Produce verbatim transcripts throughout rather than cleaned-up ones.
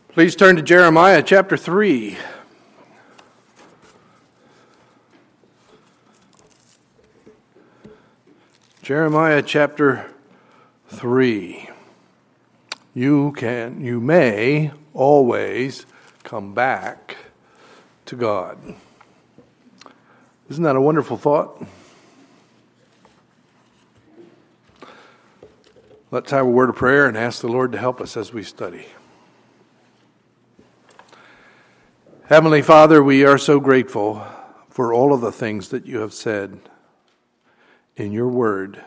Please turn to Jeremiah chapter three. Jeremiah chapter three. You can, you may always come back to God. Isn't that a wonderful thought? Let's have a word of prayer and ask the Lord to help us as we study. Heavenly Father, we are so grateful for all of the things that you have said in your word.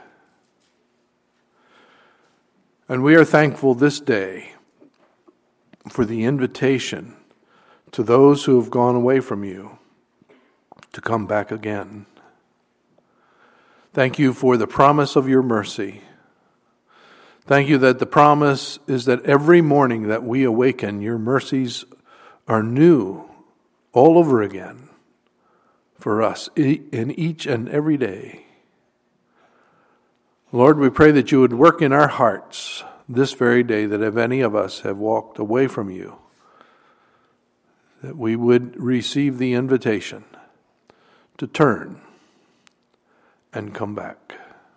And we are thankful this day for the invitation to those who have gone away from you to come back again. Thank you for the promise of your mercy. Thank you that the promise is that every morning that we awaken, your mercies are new all over again for us in each and every day. Lord, we pray that you would work in our hearts this very day, that if any of us have walked away from you, that we would receive the invitation to turn and come back.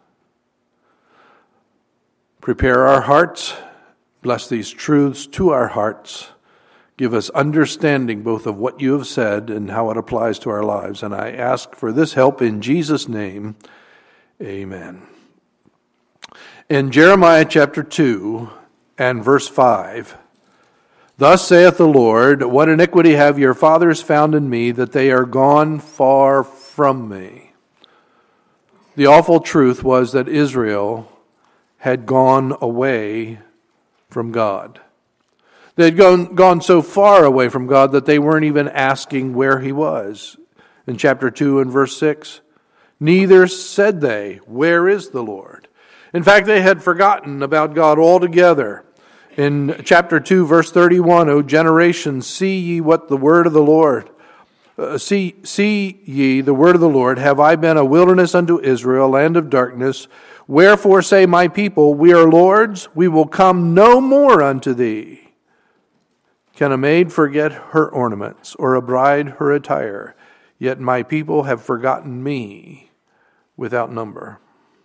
Prepare our hearts, bless these truths to our hearts. Give us understanding both of what you have said and how it applies to our lives. And I ask for this help in Jesus' name. Amen. In Jeremiah chapter two and verse five, thus saith the Lord, what iniquity have your fathers found in me, that they are gone far from me? The awful truth was that Israel had gone away from God. They had gone, gone so far away from God that they weren't even asking where he was. In chapter two and verse six, neither said they, where is the Lord? In fact, they had forgotten about God altogether. In chapter two, verse thirty-one, O generation, see ye what the word of the Lord, uh, see, see ye the word of the Lord, have I been a wilderness unto Israel, a land of darkness? Wherefore say my people, we are lords, we will come no more unto thee. Can a maid forget her ornaments, or a bride her attire? Yet my people have forgotten me without number.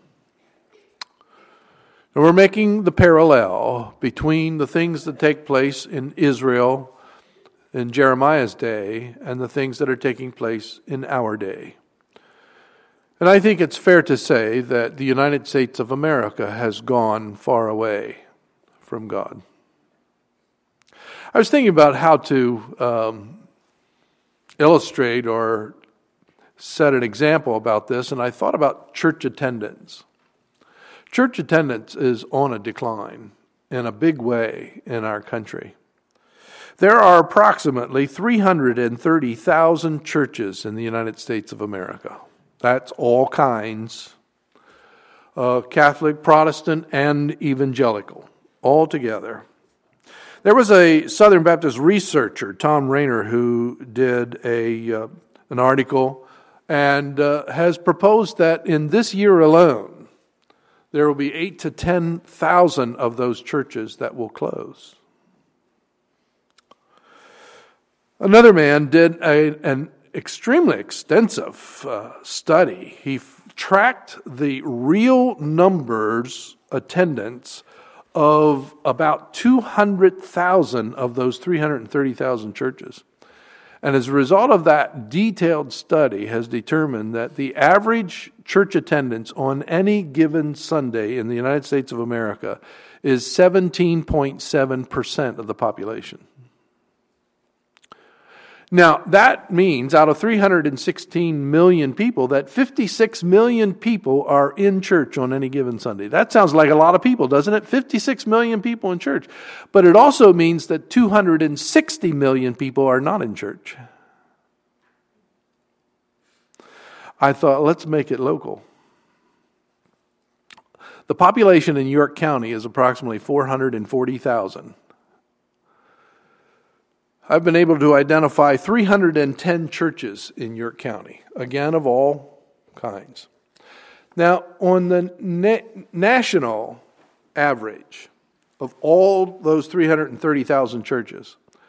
And we're making the parallel between the things that take place in Israel in Jeremiah's day and the things that are taking place in our day. And I think it's fair to say that the United States of America has gone far away from God. I was thinking about how to um, illustrate or set an example about this, and I thought about church attendance. Church attendance is on a decline in a big way in our country. There are approximately three hundred thirty thousand churches in the United States of America. That's all kinds, uh, Catholic, Protestant, and evangelical, all together. There was a Southern Baptist researcher, Tom Rainer, who did a uh, an article and uh, has proposed that in this year alone, there will be eight to ten thousand of those churches that will close. Another man did a, an extremely extensive uh, study. He f- tracked the real numbers, attendance, of about two hundred thousand of those three hundred thirty thousand churches. And as a result of that detailed study has determined that the average church attendance on any given Sunday in the United States of America is seventeen point seven percent of the population. Now, that means out of three hundred sixteen million people, that fifty-six million people are in church on any given Sunday. That sounds like a lot of people, doesn't it? fifty-six million people in church. But it also means that two hundred sixty million people are not in church. I thought, let's make it local. The population in York County is approximately four hundred forty thousand. I've been able to identify three hundred ten churches in York County, again of all kinds. Now, on the na- national average of all those three hundred thirty thousand churches,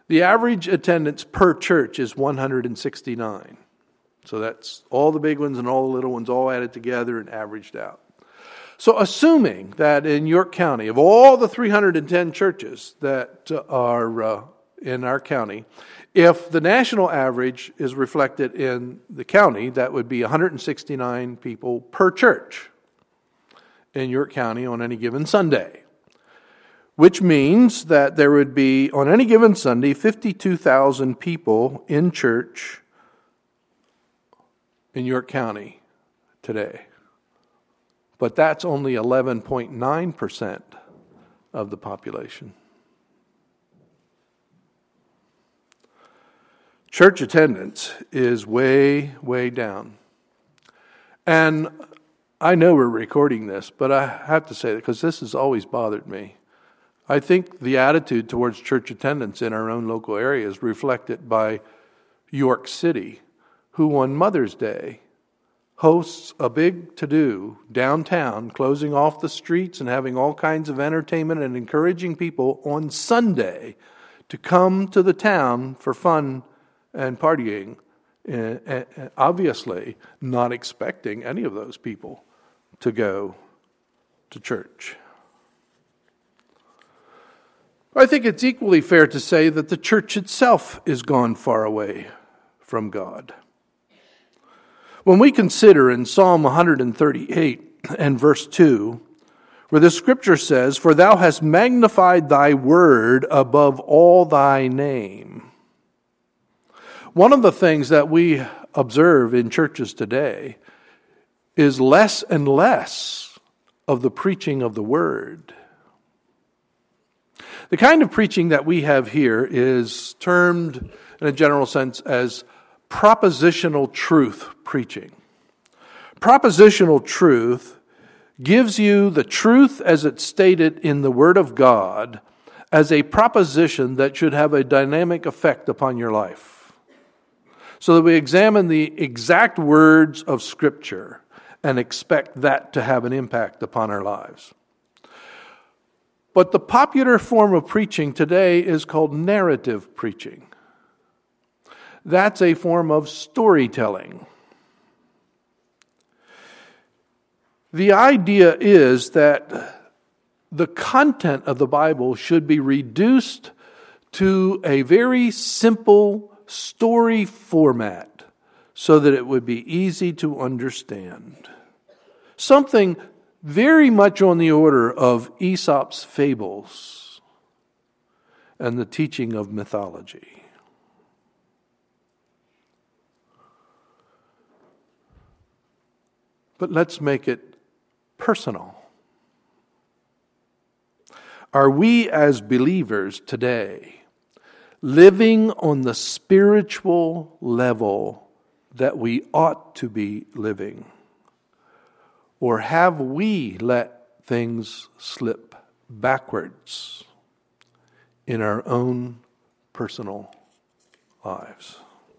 The average attendance per church is one hundred sixty-nine. So that's all the big ones and all the little ones all added together and averaged out. So assuming that in York County, of all the three hundred ten churches that are uh, in our county, if the national average is reflected in the county, that would be one hundred sixty-nine people per church in York County on any given Sunday. Which means that there would be, on any given Sunday, fifty-two thousand people in church in York County today. But that's only eleven point nine percent of the population. Church attendance is way, way down. And I know we're recording this, but I have to say that because this has always bothered me. I think the attitude towards church attendance in our own local area is reflected by York City, who on Mother's Day hosts a big to-do downtown, closing off the streets and having all kinds of entertainment and encouraging people on Sunday to come to the town for fun and partying, and obviously not expecting any of those people to go to church. I think it's equally fair to say that the church itself is gone far away from God. When we consider in Psalm one thirty-eight and verse two, where the scripture says, "For thou hast magnified thy word above all thy name." One of the things that we observe in churches today is less and less of the preaching of the word. The kind of preaching that we have here is termed, in a general sense, as propositional truth preaching. Propositional truth gives you the truth as it's stated in the Word of God as a proposition that should have a dynamic effect upon your life. So that we examine the exact words of Scripture and expect that to have an impact upon our lives. But the popular form of preaching today is called narrative preaching. That's a form of storytelling. The idea is that the content of the Bible should be reduced to a very simple story format so that it would be easy to understand. Something very much on the order of Aesop's fables and the teaching of mythology. But let's make it personal. Are we as believers today living on the spiritual level that we ought to be living? Or have we let things slip backwards in our own personal lives?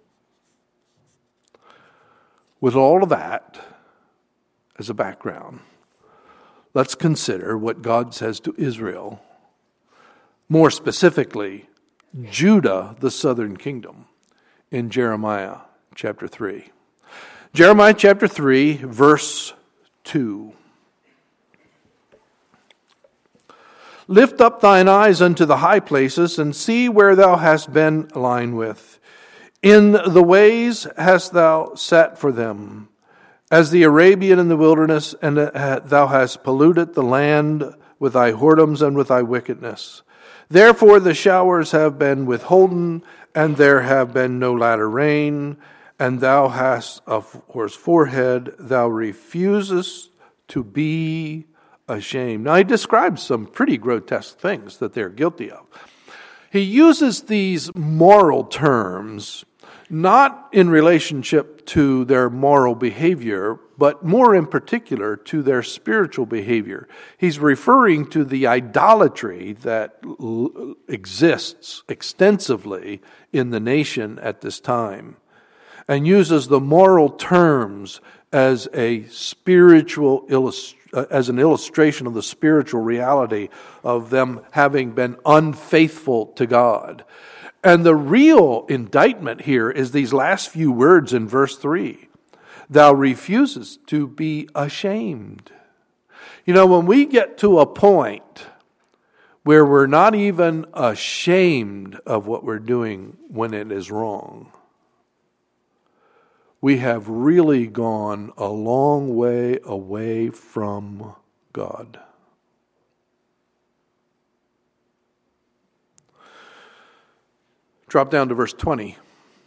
With all of that as a background, let's consider what God says to Israel, more specifically, Judah, the southern kingdom, in Jeremiah chapter three. Jeremiah chapter three, verse two. Lift up thine eyes unto the high places, and see where thou hast been aligned with. In the ways hast thou sat for them, as the Arabian in the wilderness, and thou hast polluted the land with thy whoredoms and with thy wickedness. Therefore the showers have been withholden, and there have been no latter rain, and thou hast a horse forehead, thou refusest to be ashamed. Now he describes some pretty grotesque things that they're guilty of. He uses these moral terms not in relationship to their moral behavior, but more in particular to their spiritual behavior. He's referring to the idolatry that l- exists extensively in the nation at this time, and uses the moral terms as a spiritual illust- uh, as an illustration of the spiritual reality of them having been unfaithful to God. And the real indictment here is these last few words in verse three. Thou refusest to be ashamed. You know, when we get to a point where we're not even ashamed of what we're doing when it is wrong, we have really gone a long way away from God. Drop down to verse twenty.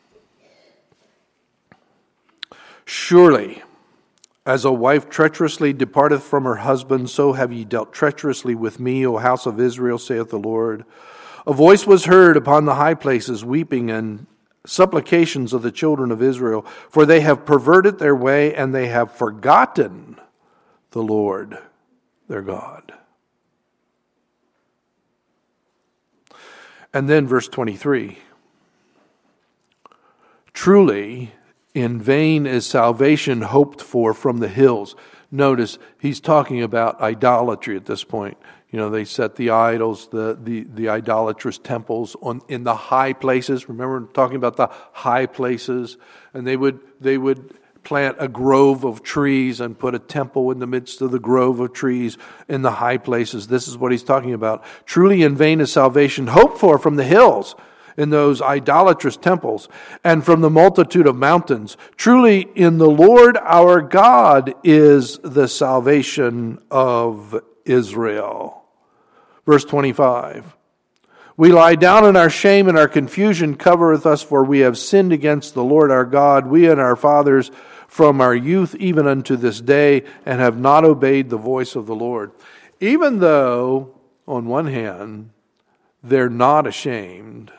Surely, as a wife treacherously departeth from her husband, so have ye dealt treacherously with me, O house of Israel, saith the Lord. A voice was heard upon the high places, weeping and supplications of the children of Israel, for they have perverted their way, and they have forgotten the Lord their God. And then verse twenty-three. Truly, in vain is salvation hoped for from the hills. Notice, he's talking about idolatry at this point. You know, they set the idols, the, the, the idolatrous temples on in the high places. Remember talking about the high places? And they would they would plant a grove of trees and put a temple in the midst of the grove of trees in the high places. This is what he's talking about. Truly in vain is salvation hoped for from the hills, in those idolatrous temples, and from the multitude of mountains. Truly in the Lord our God is the salvation of Israel. Verse twenty-five. We lie down in our shame, and our confusion covereth us, for we have sinned against the Lord our God, we and our fathers from our youth even unto this day, and have not obeyed the voice of the Lord. Even though, on one hand, they're not ashamed,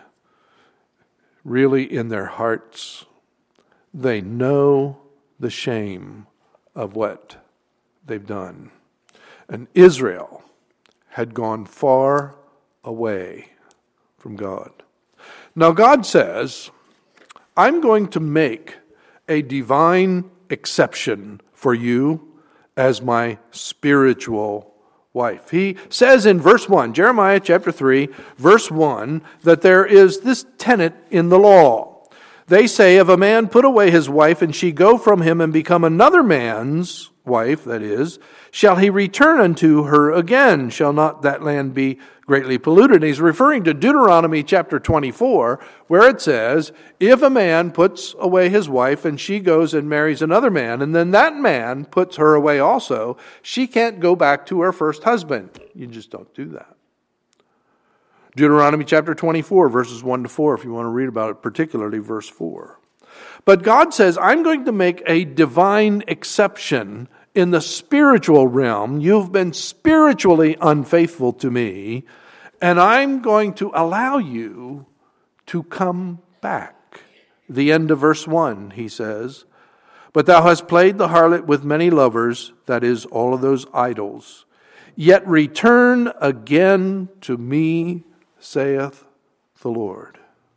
really in their hearts, they know the shame of what they've done. And Israel had gone far away from God. Now God says, I'm going to make a divine exception for you as my spiritual wife. He says in verse one, Jeremiah chapter three, verse one, that there is this tenet in the law. They say, if a man put away his wife, and she go from him and become another man's wife, that is, shall he return unto her again? Shall not that land be greatly polluted? And he's referring to Deuteronomy chapter twenty-four, where it says, if a man puts away his wife and she goes and marries another man, and then that man puts her away also, she can't go back to her first husband. You just don't do that. Deuteronomy chapter twenty-four, verses one to four, if you want to read about it, particularly verse four. But God says, I'm going to make a divine exception in the spiritual realm. You've been spiritually unfaithful to me, and I'm going to allow you to come back. The end of verse one, he says, but thou hast played the harlot with many lovers, that is, all of those idols. Yet return again to me, saith the Lord.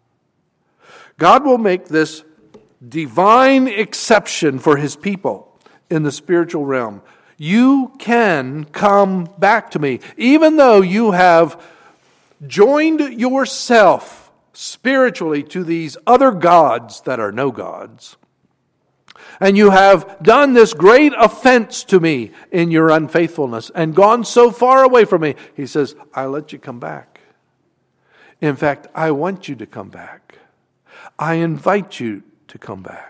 God will make this divine exception for his people in the spiritual realm. You can come back to me, even though you have joined yourself spiritually to these other gods that are no gods. And you have done this great offense to me in your unfaithfulness and gone so far away from me. He says, I'll let you come back. In fact, I want you to come back. I invite you to come back.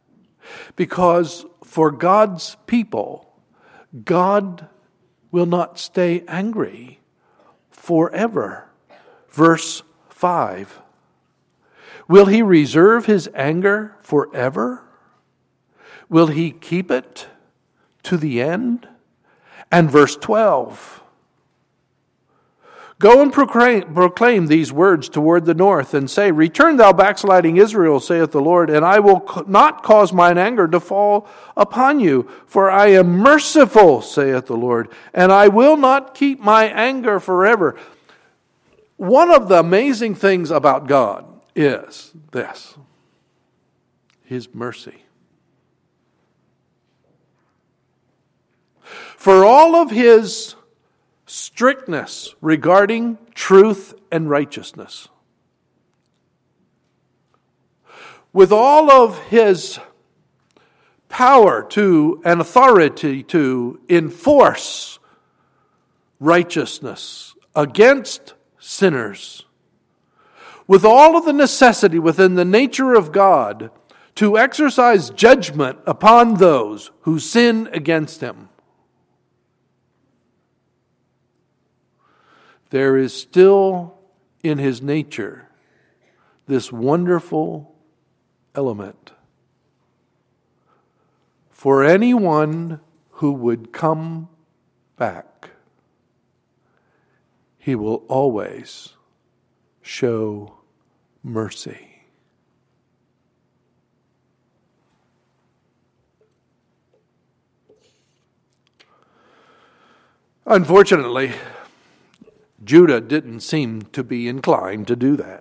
Because for God's people, God will not stay angry forever. Verse five. Will he reserve his anger forever? Will he keep it to the end? And verse twelve. Go and proclaim, proclaim these words toward the north, and say, return thou backsliding Israel, saith the Lord, and I will not cause mine anger to fall upon you, for I am merciful, saith the Lord, and I will not keep my anger forever. One of the amazing things about God is this: his mercy. For all of his strictness regarding truth and righteousness, with all of his power to and authority to enforce righteousness against sinners, with all of the necessity within the nature of God to exercise judgment upon those who sin against him, there is still in his nature this wonderful element for anyone who would come back. He will always show mercy. Unfortunately, Judah didn't seem to be inclined to do that.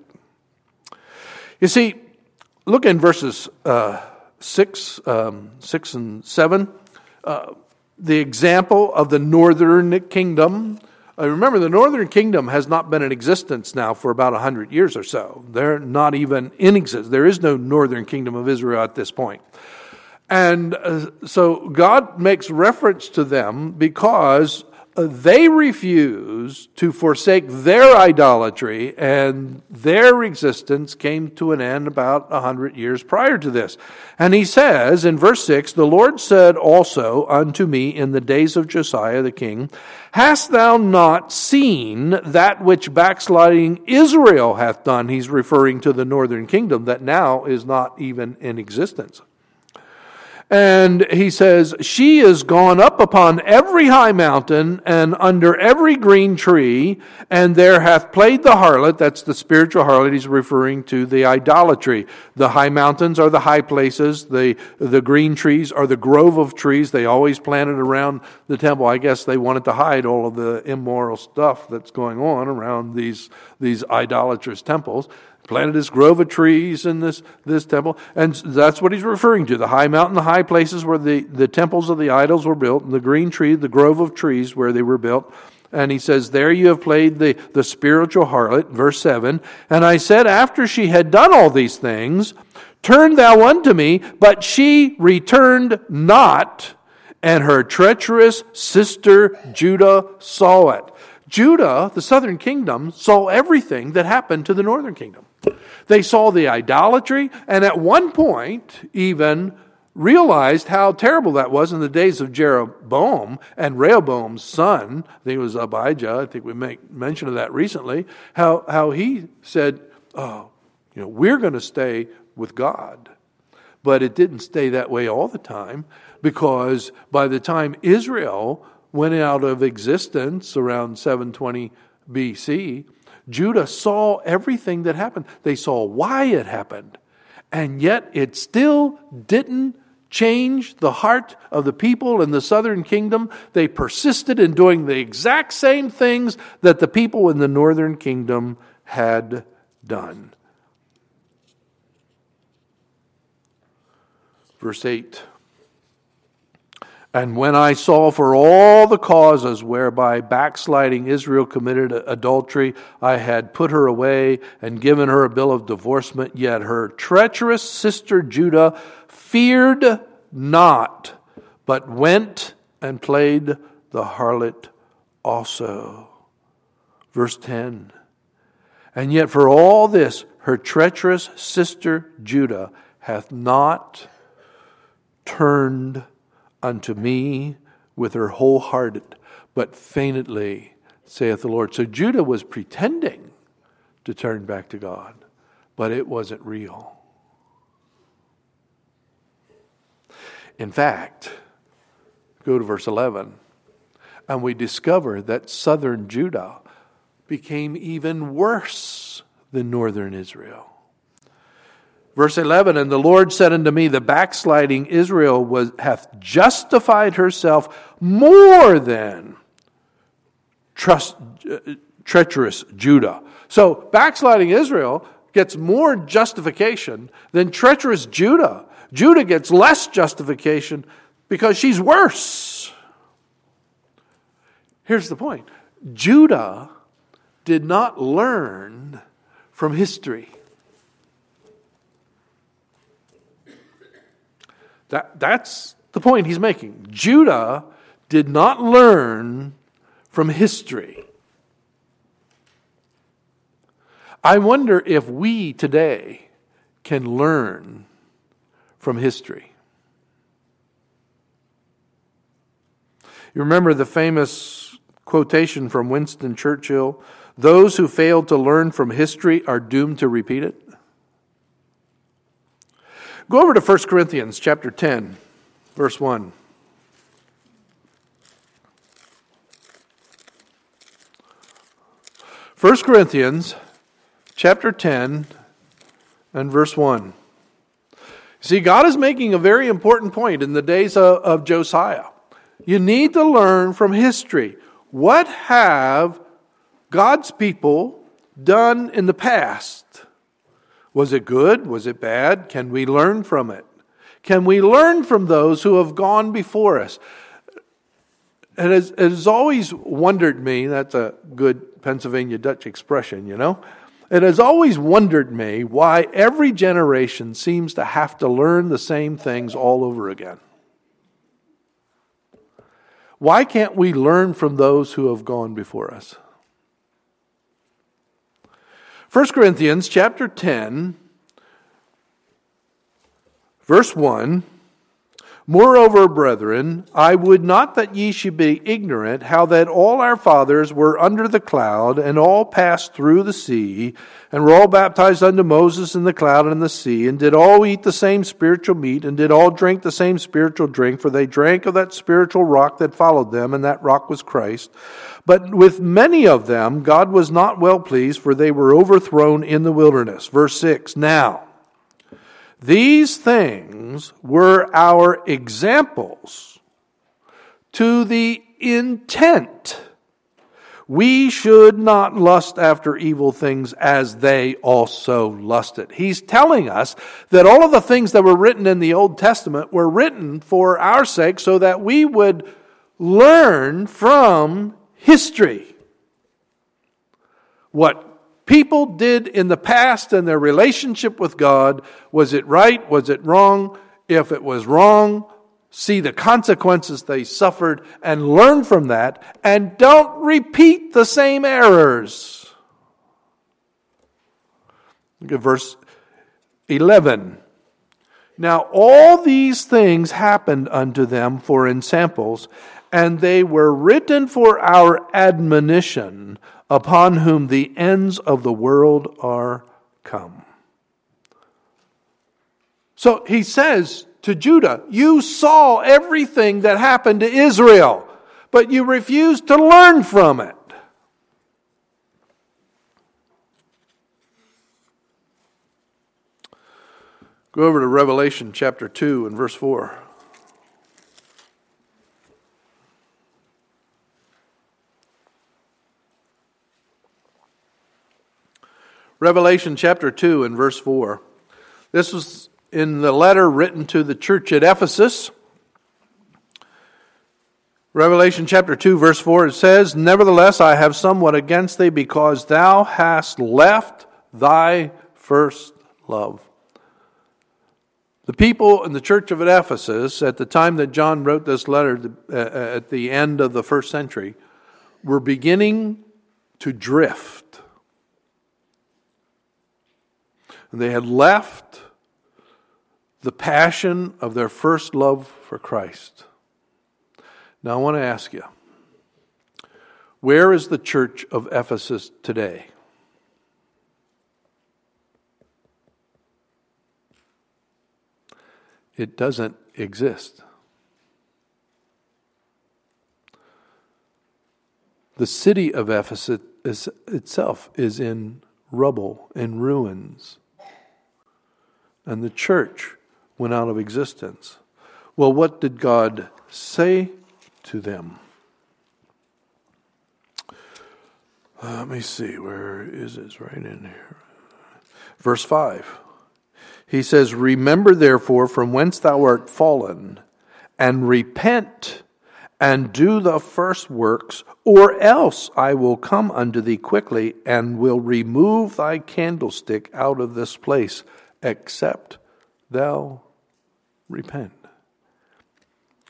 You see, look in verses uh, six, um, six and seven. Uh, the example of the northern kingdom. Uh, remember, the northern kingdom has not been in existence now for about a hundred years or so. They're not even in existence. There is no northern kingdom of Israel at this point. And uh, so God makes reference to them because they refuse to forsake their idolatry, and their existence came to an end about a hundred years prior to this. And he says in verse six, "The Lord said also unto me in the days of Josiah the king, Hast thou not seen that which backsliding Israel hath done?" He's referring to the northern kingdom that now is not even in existence. And he says, "She is gone up upon every high mountain and under every green tree, and there hath played the harlot." That's the spiritual harlot. He's referring to the idolatry. The high mountains are the high places. The, the green trees are the grove of trees. They always planted around the temple. I guess they wanted to hide all of the immoral stuff that's going on around these, these idolatrous temples. Planted this grove of trees in this, this temple. And that's what he's referring to. The high mountain, the high places where the, the temples of the idols were built. And the green tree, the grove of trees where they were built. And he says, "There you have played the, the spiritual harlot." Verse seven. "And I said, after she had done all these things, Turn thou unto me. But she returned not. And her treacherous sister Judah saw it." Judah, the southern kingdom, saw everything that happened to the northern kingdom. They saw the idolatry, and at one point even realized how terrible that was in the days of Jeroboam and Rehoboam's son. I think it was Abijah. I think we make mention of that recently. How how he said, "Oh, you know, we're going to stay with God." But it didn't stay that way all the time, because by the time Israel went out of existence around seven twenty B C, Judah saw everything that happened. They saw why it happened. And yet it still didn't change the heart of the people in the southern kingdom. They persisted in doing the exact same things that the people in the northern kingdom had done. Verse eight. "And when I saw for all the causes whereby backsliding Israel committed adultery, I had put her away and given her a bill of divorcement. Yet her treacherous sister Judah feared not, but went and played the harlot also." Verse ten. "And yet for all this, her treacherous sister Judah hath not turned unto me with her whole heart, but feignedly, saith the Lord." So Judah was pretending to turn back to God, but it wasn't real. In fact, go to verse eleven, and we discover that southern Judah became even worse than northern Israel. Verse eleven, "And the Lord said unto me, The backsliding Israel was hath justified herself more than trust, uh, treacherous Judah." So backsliding Israel gets more justification than treacherous Judah. Judah gets less justification because she's worse. Here's the point. Judah did not learn from history. That, that's the point he's making. Judah did not learn from history. I wonder if we today can learn from history. You remember the famous quotation from Winston Churchill, "Those who fail to learn from history are doomed to repeat it"? Go over to First Corinthians chapter ten, verse one. First Corinthians chapter ten and verse one. See, God is making a very important point in the days of, of Josiah. You need to learn from history. What have God's people done in the past? Was it good? Was it bad? Can we learn from it? Can we learn from those who have gone before us? It has, it has always wondered me, that's a good Pennsylvania Dutch expression, you know. It has always wondered me why every generation seems to have to learn the same things all over again. Why can't we learn from those who have gone before us? First Corinthians chapter ten, verse one, "Moreover, brethren, I would not that ye should be ignorant how that all our fathers were under the cloud, and all passed through the sea, and were all baptized unto Moses in the cloud and in the sea, and did all eat the same spiritual meat, and did all drink the same spiritual drink, for they drank of that spiritual rock that followed them, and that rock was Christ. But with many of them God was not well pleased, for they were overthrown in the wilderness." Verse six, "Now these things were our examples, to the intent we should not lust after evil things as they also lusted." He's telling us that all of the things that were written in the Old Testament were written for our sake so that we would learn from history. What people did in the past and their relationship with God, was it right? Was it wrong? If it was wrong, see the consequences they suffered and learn from that, and don't repeat the same errors. Look at verse eleven. "Now all these things happened unto them for ensamples, and they were written for our admonition, upon whom the ends of the world are come." So he says to Judah, you saw everything that happened to Israel, but you refused to learn from it. Go over to Revelation chapter two and verse four. Revelation chapter two and verse four. This was in the letter written to the church at Ephesus. Revelation chapter two verse four, it says, "Nevertheless I have somewhat against thee, because thou hast left thy first love." The people in the church of Ephesus, at the time that John wrote this letter at the end of the first century, were beginning to drift. And they had left the passion of their first love for Christ. Now I want to ask you, where is the church of Ephesus today? It doesn't exist. The city of Ephesus is, itself is in rubble, in ruins. And the church went out of existence. Well, what did God say to them? Uh, let me see, where is this? Right in here. Verse five. He says, "Remember therefore from whence thou art fallen, and repent, and do the first works, or else I will come unto thee quickly, and will remove thy candlestick out of this place, except thou repent."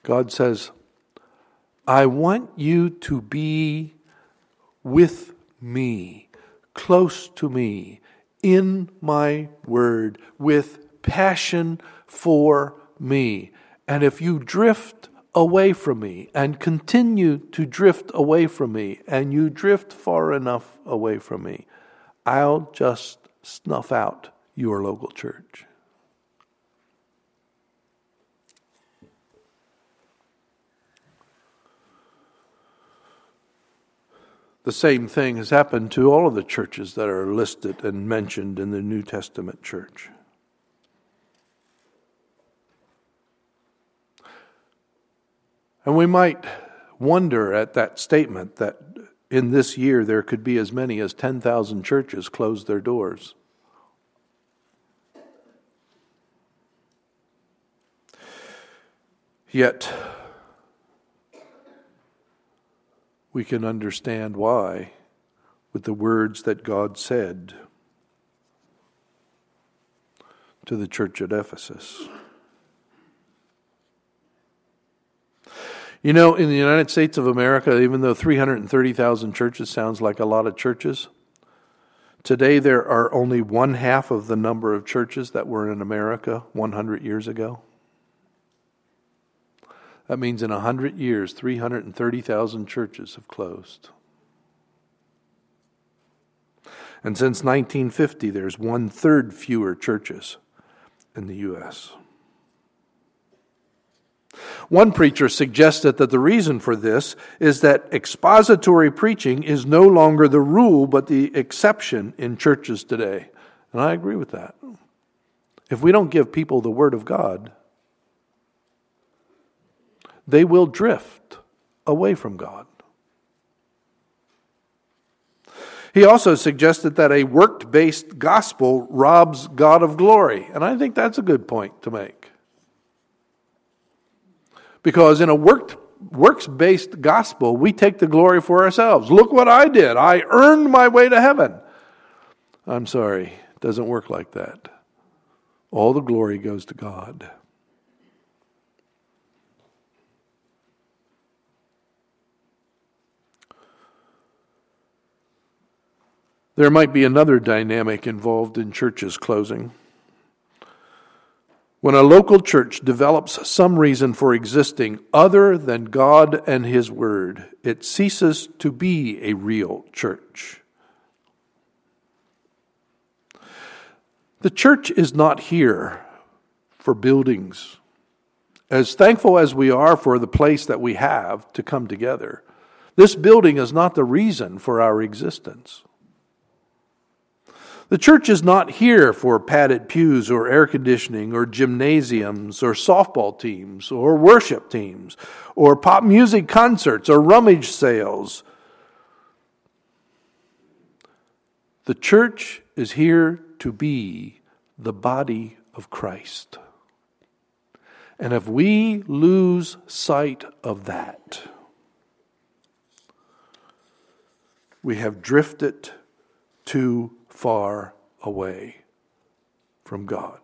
God says, I want you to be with me, close to me, in my word, with passion for me. And if you drift away from me and continue to drift away from me, and you drift far enough away from me, I'll just snuff out your local church. The same thing has happened to all of the churches that are listed and mentioned in the New Testament church. And we might wonder at that statement that in this year there could be as many as ten thousand churches close their doors. Yet, we can understand why with the words that God said to the church at Ephesus. You know, in the United States of America, even though three hundred thirty thousand churches sounds like a lot of churches, today there are only one half of the number of churches that were in America one hundred years ago. That means in one hundred years, three hundred thirty thousand churches have closed. And since nineteen fifty, there's one-third fewer churches in the U S One preacher suggested that the reason for this is that expository preaching is no longer the rule but the exception in churches today. And I agree with that. If we don't give people the Word of God, they will drift away from God. He also suggested that a work-based gospel robs God of glory. And I think that's a good point to make. Because in a work, works-based gospel, we take the glory for ourselves. Look what I did. I earned my way to heaven. I'm sorry, it doesn't work like that. All the glory goes to God. There might be another dynamic involved in churches closing. When a local church develops some reason for existing other than God and His Word, it ceases to be a real church. The church is not here for buildings. As thankful as we are for the place that we have to come together, this building is not the reason for our existence. The church is not here for padded pews or air conditioning or gymnasiums or softball teams or worship teams or pop music concerts or rummage sales. The church is here to be the body of Christ. And if we lose sight of that, we have drifted too far away from God.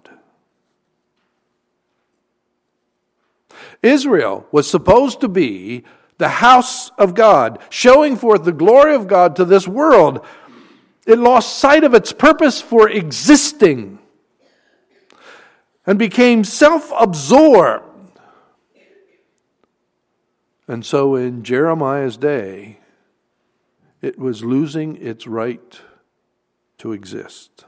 Israel was supposed to be the house of God, showing forth the glory of God to this world. It lost sight of its purpose for existing and became self-absorbed. And so in Jeremiah's day, it was losing its right to exist.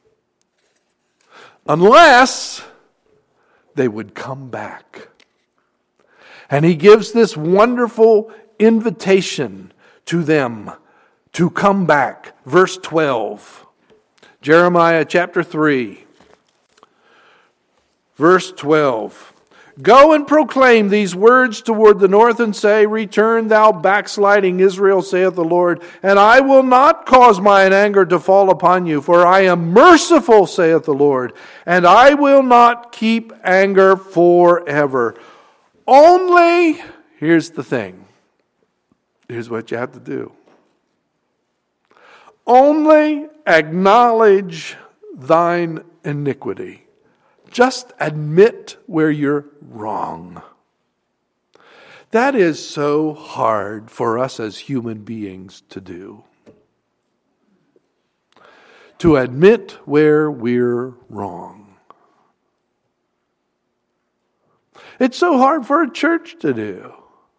Unless they would come back. And he gives this wonderful invitation to them to come back. Verse twelve. Jeremiah chapter three. Verse twelve. Go and proclaim these words toward the north and say, Return, thou backsliding Israel, saith the Lord, and I will not cause mine anger to fall upon you, for I am merciful, saith the Lord, and I will not keep anger forever. Only, here's the thing. Here's what you have to do. Only acknowledge thine iniquity. Just admit where you're wrong. That is so hard for us as human beings to do. To admit where we're wrong. It's so hard for a church to do.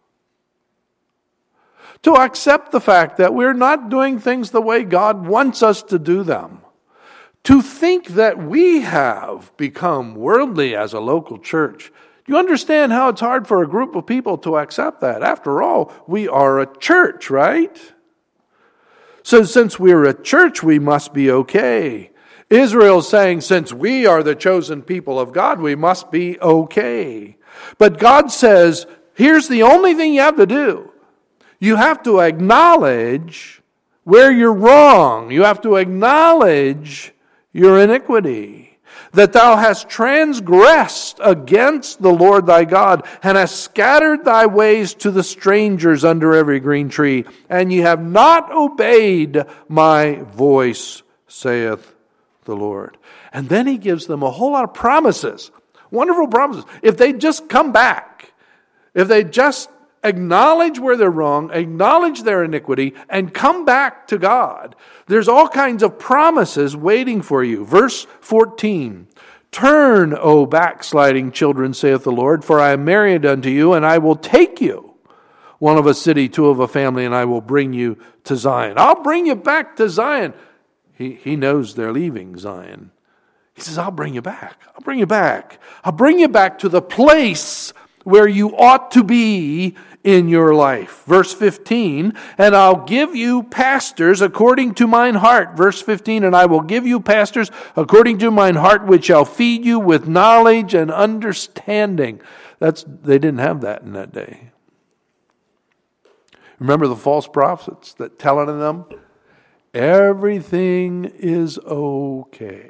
To accept the fact that we're not doing things the way God wants us to do them. To think that we have become worldly as a local church. Do you understand how it's hard for a group of people to accept that? After all, we are a church, right? So since we're a church, we must be okay. Israel's saying, since we are the chosen people of God, we must be okay. But God says, here's the only thing you have to do. You have to acknowledge where you're wrong. You have to acknowledge your iniquity. That thou hast transgressed against the Lord thy God, and hast scattered thy ways to the strangers under every green tree, and ye have not obeyed my voice, saith the Lord. And then he gives them a whole lot of promises, wonderful promises. If they just come back, if they just acknowledge where they're wrong, acknowledge their iniquity, and come back to God, there's all kinds of promises waiting for you. Verse fourteen, turn, O backsliding children, saith the Lord, for I am married unto you, and I will take you, one of a city, two of a family, and I will bring you to Zion. I'll bring you back to Zion. He, he knows they're leaving Zion. He says, I'll bring you back. I'll bring you back. I'll bring you back to the place where you ought to be in your life. Verse fifteen, and I'll give you pastors according to mine heart. Verse fifteen, and I will give you pastors according to mine heart, which shall feed you with knowledge and understanding. That's they didn't have that in that day. Remember the false prophets that telling them, everything is okay.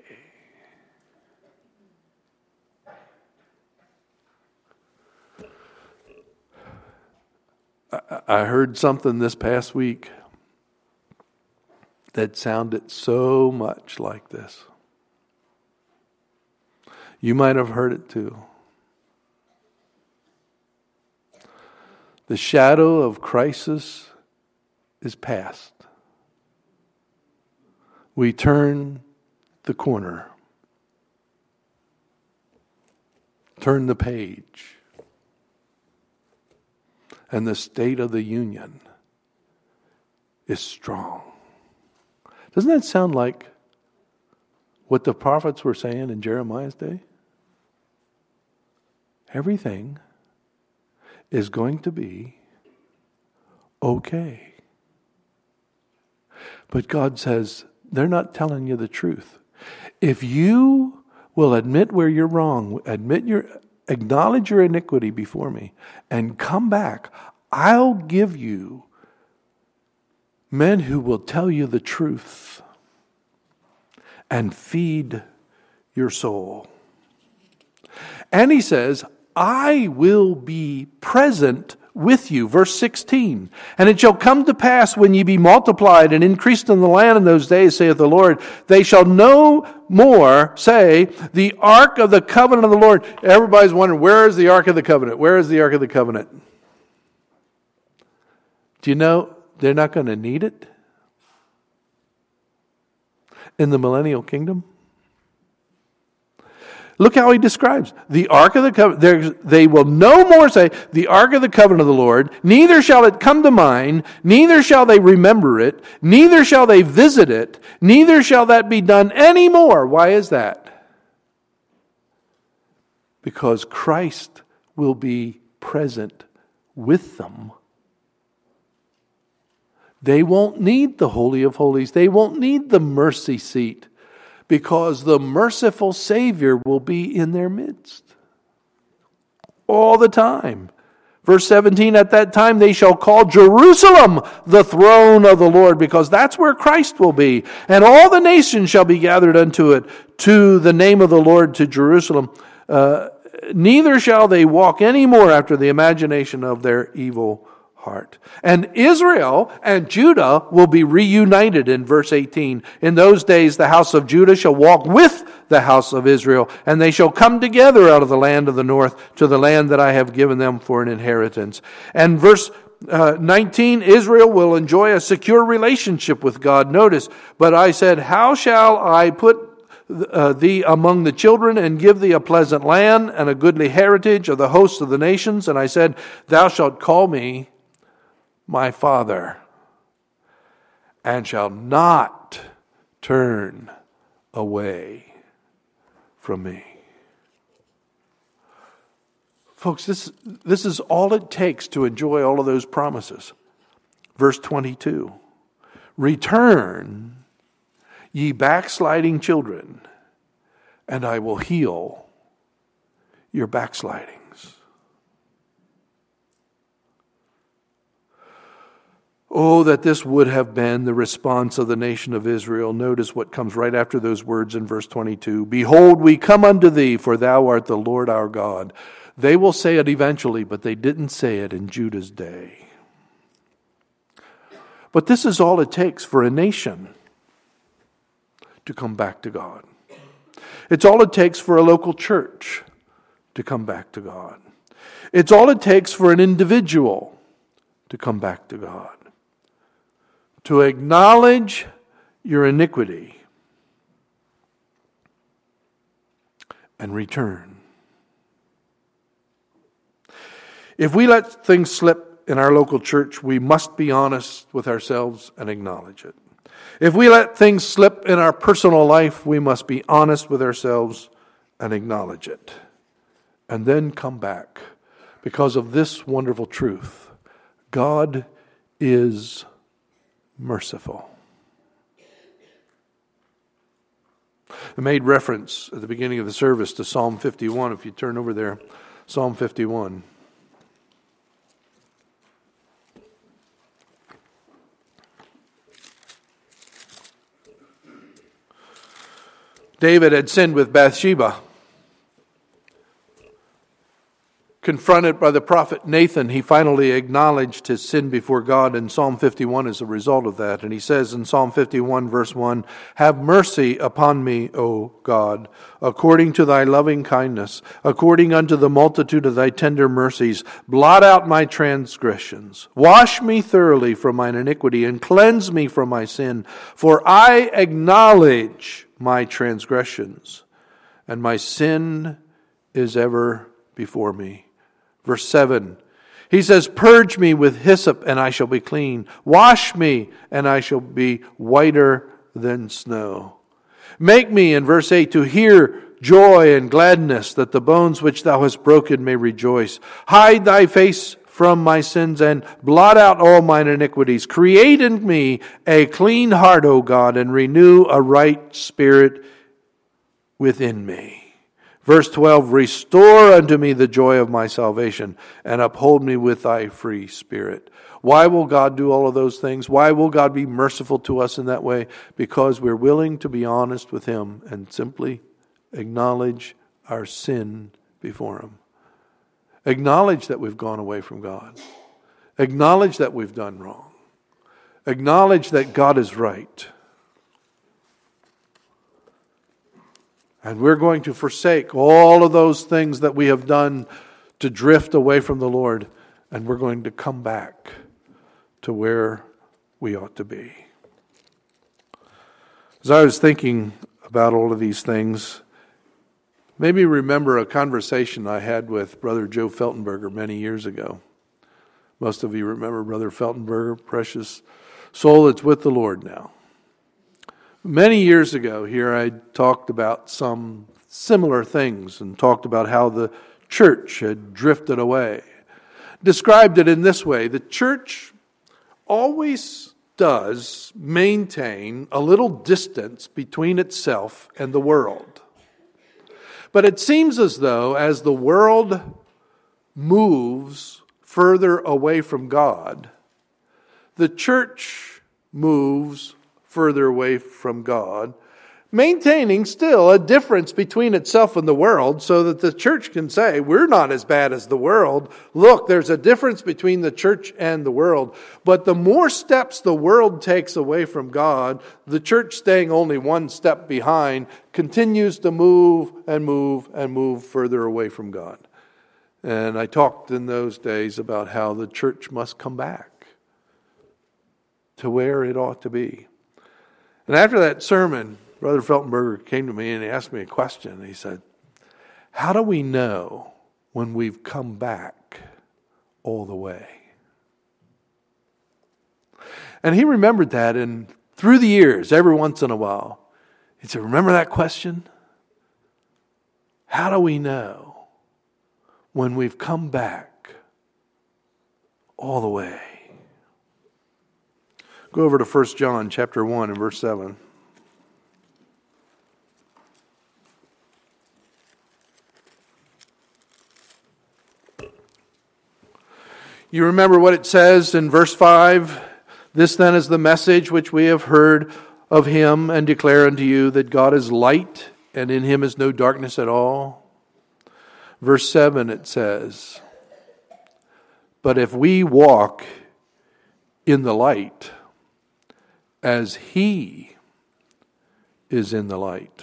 I heard something this past week that sounded so much like this. You might have heard it too. The shadow of crisis is past. We turn the corner. Turn the page. And the state of the union is strong. Doesn't that sound like what the prophets were saying in Jeremiah's day? Everything is going to be okay. But God says, they're not telling you the truth. If you will admit where you're wrong, admit your acknowledge your iniquity before me, and come back, I'll give you men who will tell you the truth and feed your soul. And he says, I will be present with you. Verse sixteen, and it shall come to pass when ye be multiplied and increased in the land in those days, saith the Lord, they shall no more say, the ark of the covenant of the Lord. Everybody's wondering, where is the ark of the covenant? Where is the ark of the covenant? Do you know they're not going to need it in the millennial kingdom? Look how he describes the ark of the covenant. They will no more say, the ark of the covenant of the Lord, neither shall it come to mind, neither shall they remember it, neither shall they visit it, neither shall that be done anymore. Why is that? Because Christ will be present with them. They won't need the Holy of Holies. They won't need the mercy seat. Because the merciful Savior will be in their midst. All the time. Verse seventeen, at that time they shall call Jerusalem the throne of the Lord, because that's where Christ will be. And all the nations shall be gathered unto it, to the name of the Lord, to Jerusalem. Uh, neither shall they walk any more after the imagination of their evil heart. And Israel and Judah will be reunited in verse eighteen. In those days the house of Judah shall walk with the house of Israel, and they shall come together out of the land of the north to the land that I have given them for an inheritance. And verse uh, nineteen, Israel will enjoy a secure relationship with God. Notice, but I said, how shall I put Uh, thee among the children, and give thee a pleasant land and a goodly heritage of the hosts of the nations? And I said, thou shalt call me my father, and shalt not turn away from me. Folks, this, this is all it takes to enjoy all of those promises. Verse twenty-two, return, ye backsliding children, and I will heal your backslidings. Oh, that this would have been the response of the nation of Israel. Notice what comes right after those words in verse twenty-two. Behold, we come unto thee, for thou art the Lord our God. They will say it eventually, but they didn't say it in Judah's day. But this is all it takes for a nation to come back to God. It's all it takes for a local church to come back to God. It's all it takes for an individual to come back to God. To acknowledge your iniquity and return. If we let things slip in our local church, we must be honest with ourselves and acknowledge it. If we let things slip in our personal life, we must be honest with ourselves and acknowledge it. And then come back because of this wonderful truth. God is merciful. I made reference at the beginning of the service to Psalm fifty-one. If you turn over there, Psalm fifty-one. David had sinned with Bathsheba. Confronted by the prophet Nathan, he finally acknowledged his sin before God, and Psalm fifty-one is a result of that. And he says in Psalm fifty-one, verse one, have mercy upon me, O God, according to thy loving kindness, according unto the multitude of thy tender mercies. Blot out my transgressions. Wash me thoroughly from mine iniquity, and cleanse me from my sin. For I acknowledge my transgressions, and my sin is ever before me. Verse seven, he says, purge me with hyssop, and I shall be clean. Wash me, and I shall be whiter than snow. Make me, in verse eight, to hear joy and gladness, that the bones which thou hast broken may rejoice. Hide thy face from my sins, and blot out all mine iniquities. Create in me a clean heart, O God, and renew a right spirit within me. Verse twelve, restore unto me the joy of my salvation, and uphold me with thy free spirit. Why will God do all of those things? Why will God be merciful to us in that way? Because we're willing to be honest with Him and simply acknowledge our sin before Him. Acknowledge that we've gone away from God. Acknowledge that we've done wrong. Acknowledge that God is right. And we're going to forsake all of those things that we have done to drift away from the Lord. And we're going to come back to where we ought to be. As I was thinking about all of these things, made me remember a conversation I had with Brother Joe Feltenberger many years ago. Most of you remember Brother Feltenberger, precious soul that's with the Lord now. Many years ago here I talked about some similar things and talked about how the church had drifted away. Described it in this way: the church always does maintain a little distance between itself and the world. But it seems as though as the world moves further away from God, the church moves further away from God, maintaining still a difference between itself and the world so that the church can say, we're not as bad as the world. Look, there's a difference between the church and the world. But the more steps the world takes away from God, the church, staying only one step behind, continues to move and move and move further away from God. And I talked in those days about how the church must come back to where it ought to be. And after that sermon, Brother Feltenberger came to me and he asked me a question. He said, how do we know when we've come back all the way? And he remembered that, and through the years, every once in a while, he said, remember that question? How do we know when we've come back all the way? Go over to First John chapter one and verse seven. You remember what it says in verse five? This then is the message which we have heard of him and declare unto you, that God is light and in him is no darkness at all. Verse seven it says, but if we walk in the light as he is in the light,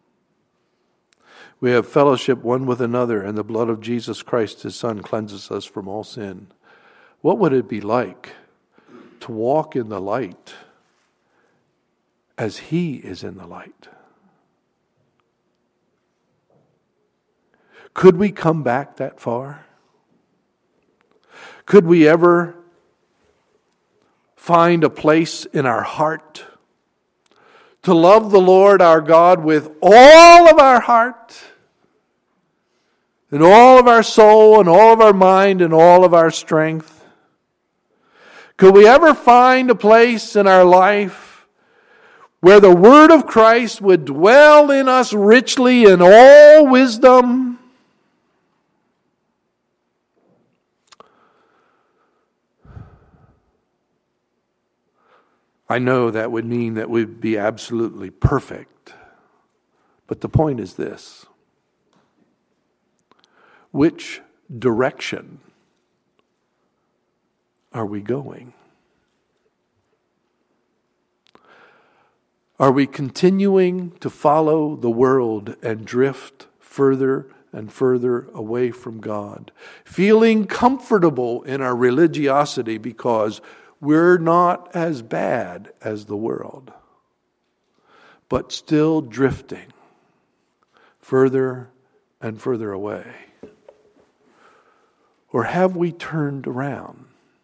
we have fellowship one with another, and the blood of Jesus Christ his Son cleanses us from all sin. What would it be like to walk in the light as he is in the light? Could we come back that far? Could we ever find a place in our heart to love the Lord our God with all of our heart, and all of our soul, and all of our mind, and all of our strength? Could we ever find a place in our life where the Word of Christ would dwell in us richly in all wisdom? I know that would mean that we'd be absolutely perfect. But the point is this: which direction are we going? Are we continuing to follow the world and drift further and further away from God, feeling comfortable in our religiosity because we're not as bad as the world, but still drifting further and further away? Or have we turned around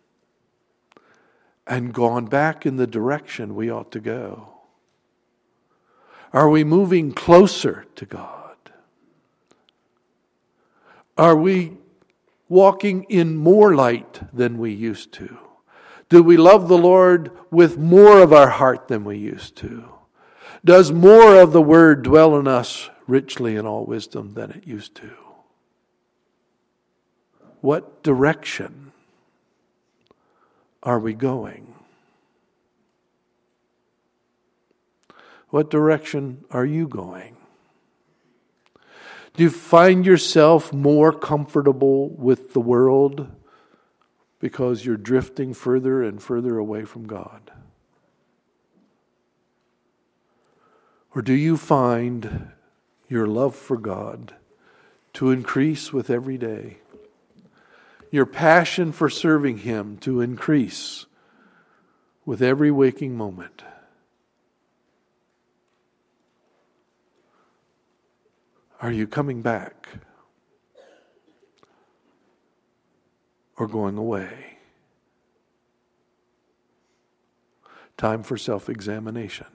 and gone back in the direction we ought to go? Are we moving closer to God? Are we walking in more light than we used to? Do we love the Lord with more of our heart than we used to? Does more of the Word dwell in us richly in all wisdom than it used to? What direction are we going? What direction are you going? Do you find yourself more comfortable with the world because you're drifting further and further away from God? Or do you find your love for God to increase with every day? Your passion for serving Him to increase with every waking moment? Are you coming back or going away? Time for self-examination.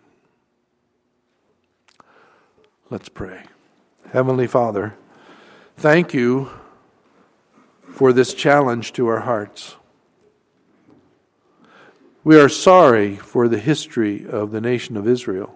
Let's pray. Heavenly Father, thank you for this challenge to our hearts. We are sorry for the history of the nation of Israel.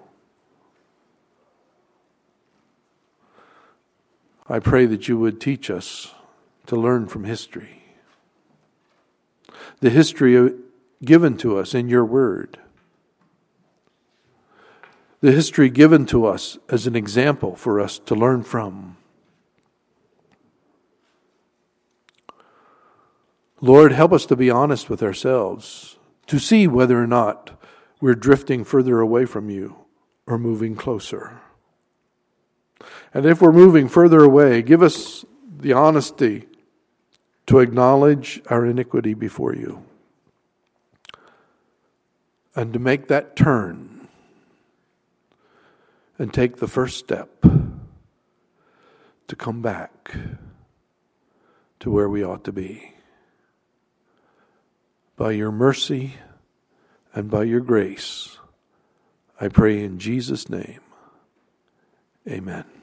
I pray that you would teach us to learn from history, the history given to us in your word, the history given to us as an example for us to learn from. Lord, help us to be honest with ourselves, to see whether or not we're drifting further away from you or moving closer. And if we're moving further away, give us the honesty to acknowledge our iniquity before you and to make that turn and take the first step to come back to where we ought to be. By your mercy and by your grace, I pray in Jesus' name. Amen.